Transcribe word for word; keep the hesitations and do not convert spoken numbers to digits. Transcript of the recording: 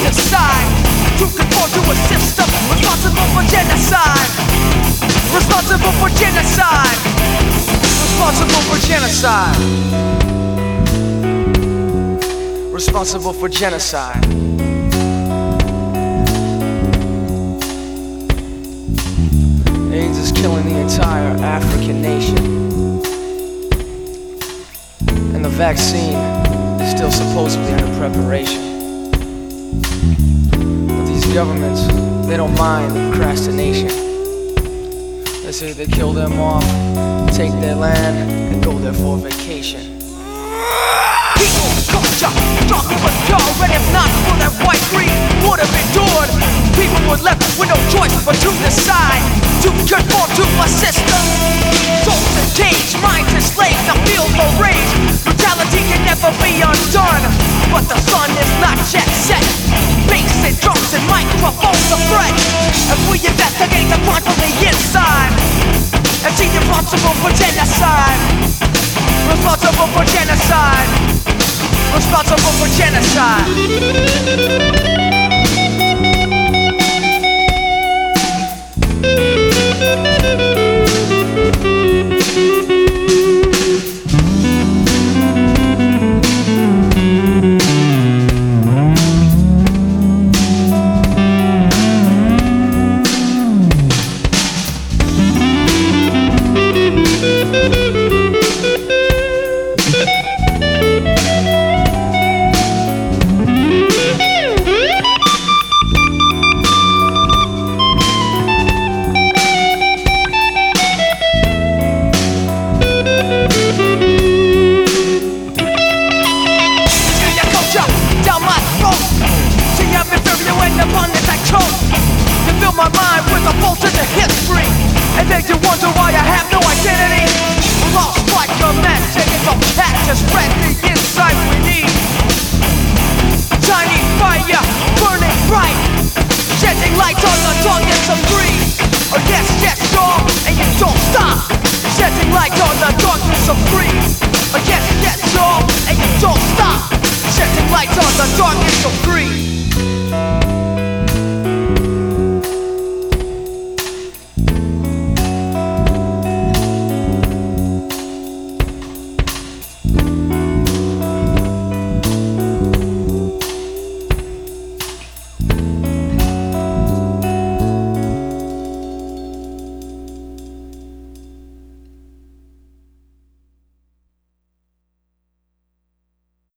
decide to conform to a system responsible for genocide. Responsible for genocide. Responsible for genocide. Responsible for genocide. AIDS is killing the entire African nation, and the vaccine is still supposedly under preparation. But these governments, they don't mind procrastination. They say they kill them off, take their land, and go there for vacation. People, culture, talking with y'all, and if not for that white greed would have endured, people were left with no choice but to decide to conform to a system. Souls in cage, minds enslaved, now feel no rage. Brutality can never be undone, but the sun is not yet set. Bass and drums and microphones are threat. As we investigate the crime from the inside, and see responsible for genocide. Responsible for genocide. Responsible for genocide. My mind with a bolt into history, and make you wonder why I have no identity. Lost like a match, taking the pack to spread the insight.